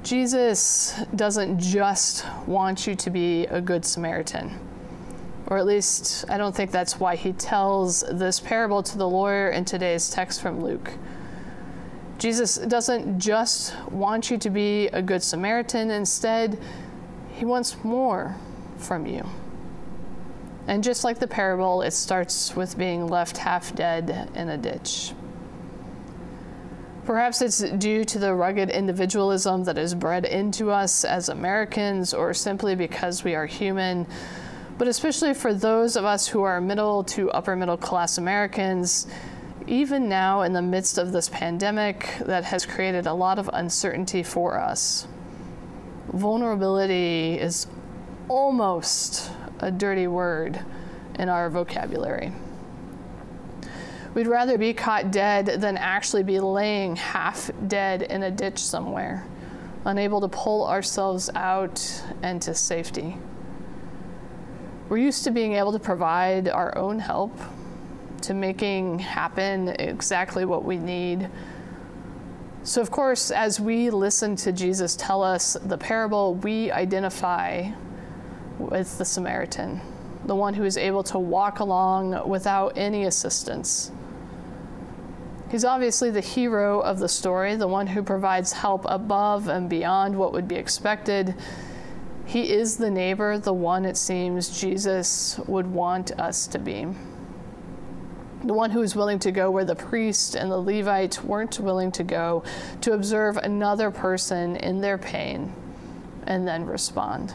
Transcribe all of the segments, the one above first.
Jesus doesn't just want you to be a good Samaritan. Or at least, I don't think that's why he tells this parable to the lawyer in today's text from Luke. Jesus doesn't just want you to be a good Samaritan. Instead, he wants more from you. And just like the parable, it starts with being left half dead in a ditch. Perhaps it's due to the rugged individualism that is bred into us as Americans, or simply because we are human. But especially for those of us who are middle to upper middle class Americans, even now in the midst of this pandemic that has created a lot of uncertainty for us, vulnerability is almost a dirty word in our vocabulary. We'd rather be caught dead than actually be laying half dead in a ditch somewhere, unable to pull ourselves out and to safety. We're used to being able to provide our own help, to making happen exactly what we need. So of course, as we listen to Jesus tell us the parable, we identify with the Samaritan, the one who is able to walk along without any assistance. He's obviously the hero of the story, the one who provides help above and beyond what would be expected. He is the neighbor, the one it seems Jesus would want us to be. The one who is willing to go where the priest and the Levite weren't willing to go, to observe another person in their pain and then respond.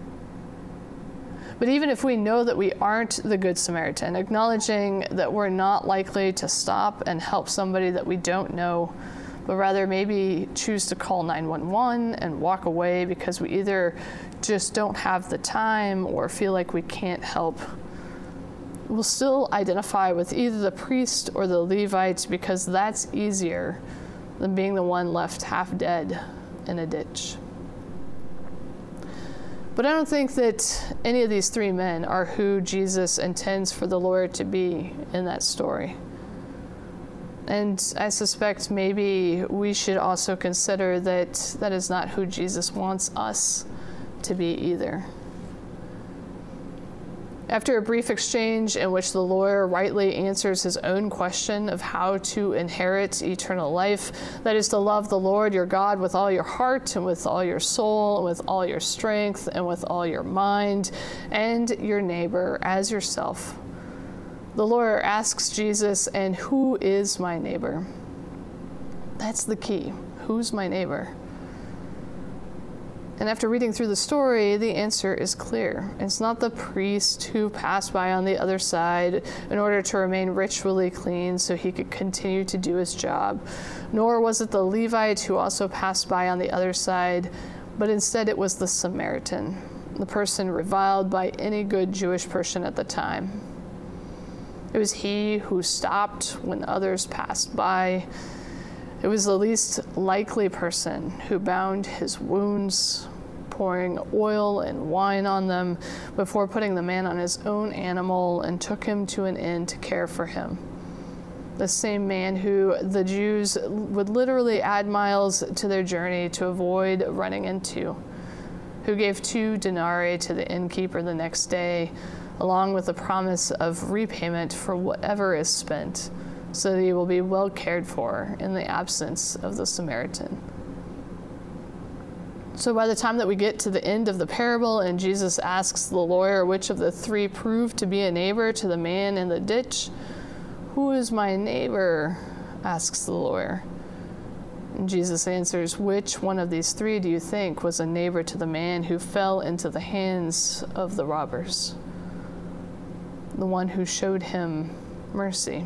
But even if we know that we aren't the Good Samaritan, acknowledging that we're not likely to stop and help somebody that we don't know, but rather maybe choose to call 911 and walk away because we either just don't have the time or feel like we can't help, we'll still identify with either the priest or the Levite because that's easier than being the one left half dead in a ditch. But I don't think that any of these three men are who Jesus intends for the lawyer to be in that story. And I suspect maybe we should also consider that that is not who Jesus wants us to be either. After a brief exchange in which the lawyer rightly answers his own question of how to inherit eternal life, that is to love the Lord your God with all your heart and with all your soul and with all your strength and with all your mind, and your neighbor as yourself, the lawyer asks Jesus, and who is my neighbor? That's the key. Who's my neighbor? And after reading through the story, the answer is clear. It's not the priest who passed by on the other side in order to remain ritually clean so he could continue to do his job, nor was it the Levite who also passed by on the other side, but instead it was the Samaritan, the person reviled by any good Jewish person at the time. It was he who stopped when others passed by. It was the least likely person who bound his wounds, pouring oil and wine on them before putting the man on his own animal and took him to an inn to care for him. The same man who the Jews would literally add miles to their journey to avoid running into, who gave 2 denarii to the innkeeper the next day, along with the promise of repayment for whatever is spent, so that he will be well cared for in the absence of the Samaritan. So by the time that we get to the end of the parable and Jesus asks the lawyer which of the 3 proved to be a neighbor to the man in the ditch, "Who is my neighbor?" asks the lawyer. And Jesus answers, "Which one of these 3 do you think was a neighbor to the man who fell into the hands of the robbers? The one who showed him mercy."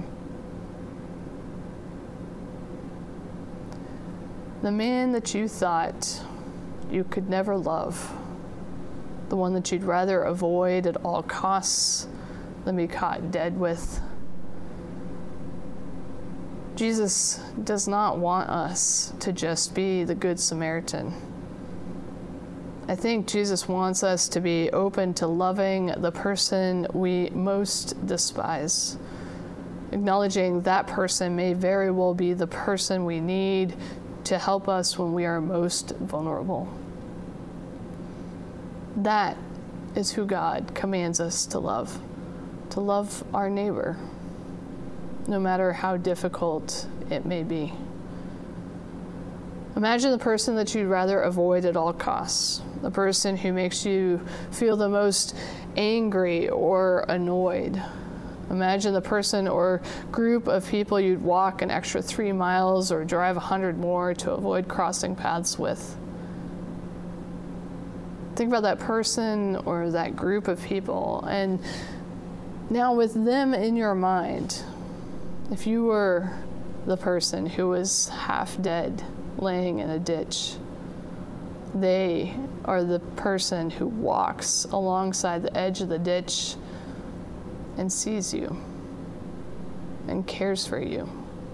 The man that you thought you could never love, the one that you'd rather avoid at all costs than be caught dead with. Jesus does not want us to just be the Good Samaritan. I think Jesus wants us to be open to loving the person we most despise, acknowledging that person may very well be the person we need to help us when we are most vulnerable. That is who God commands us to love our neighbor, no matter how difficult it may be. Imagine the person that you'd rather avoid at all costs, the person who makes you feel the most angry or annoyed. Imagine the person or group of people you'd walk an extra 3 miles or drive 100 more to avoid crossing paths with. Think about that person or that group of people, and now with them in your mind, if you were the person who was half dead, laying in a ditch, they are the person who walks alongside the edge of the ditch and sees you and cares for you.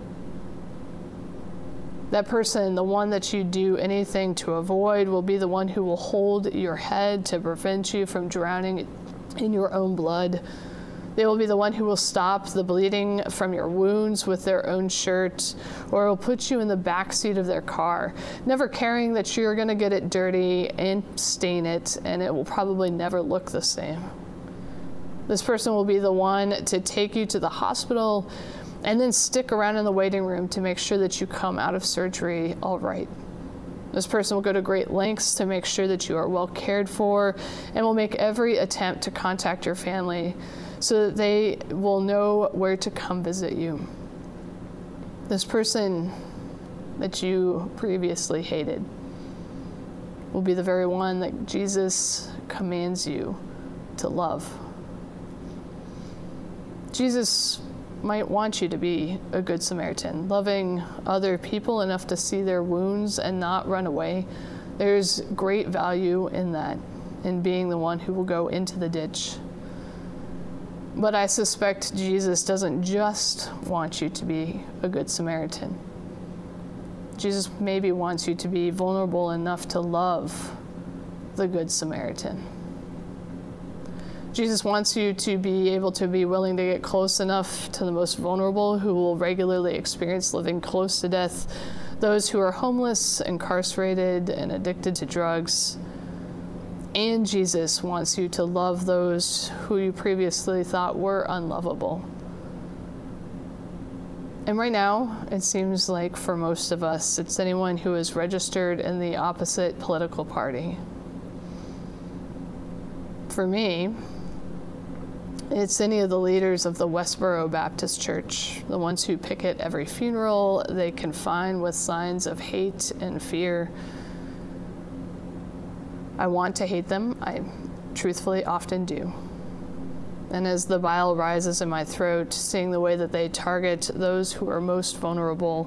That person, the one that you do anything to avoid, will be the one who will hold your head to prevent you from drowning in your own blood. They will be the one who will stop the bleeding from your wounds with their own shirt, or will put you in the back seat of their car, never caring that you're going to get it dirty and stain it, and it will probably never look the same. This person will be the one to take you to the hospital and then stick around in the waiting room to make sure that you come out of surgery all right. This person will go to great lengths to make sure that you are well cared for and will make every attempt to contact your family so that they will know where to come visit you. This person that you previously hated will be the very one that Jesus commands you to love. Jesus might want you to be a good Samaritan, loving other people enough to see their wounds and not run away. There's great value in that, in being the one who will go into the ditch. But I suspect Jesus doesn't just want you to be a good Samaritan. Jesus maybe wants you to be vulnerable enough to love the good Samaritan. Jesus wants you to be able to be willing to get close enough to the most vulnerable who will regularly experience living close to death, those who are homeless, incarcerated, and addicted to drugs. And Jesus wants you to love those who you previously thought were unlovable. And right now, it seems like for most of us, it's anyone who is registered in the opposite political party. For me, it's any of the leaders of the Westboro Baptist Church, the ones who picket every funeral they can find with signs of hate and fear. I want to hate them. I truthfully often do. And as the bile rises in my throat, seeing the way that they target those who are most vulnerable.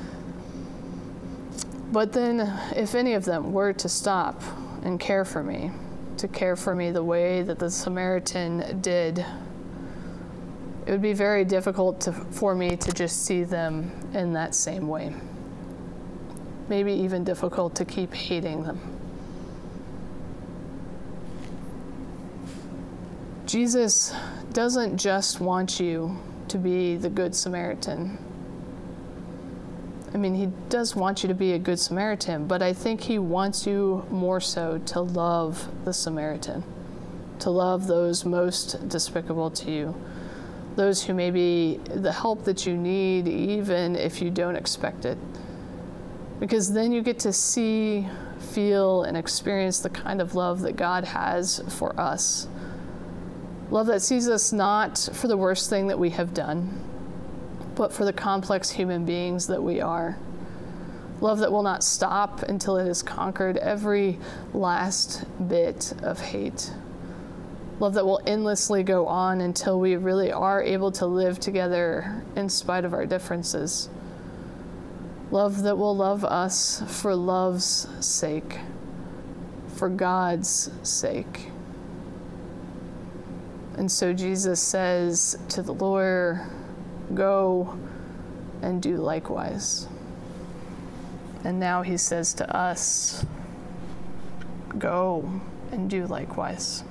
But then, if any of them were to stop and care for me, to care for me the way that the Samaritan did, it would be very difficult for me to just see them in that same way. Maybe even difficult to keep hating them. Jesus doesn't just want you to be the Good Samaritan. I mean, he does want you to be a good Samaritan, but I think he wants you more so to love the Samaritan, to love those most despicable to you, those who may be the help that you need even if you don't expect it. Because then you get to see, feel, and experience the kind of love that God has for us. Love that sees us not for the worst thing that we have done, but for the complex human beings that we are. Love that will not stop until it has conquered every last bit of hate. Love that will endlessly go on until we really are able to live together in spite of our differences. Love that will love us for love's sake, for God's sake. And so Jesus says to the lawyer, go and do likewise. And now he says to us, go and do likewise.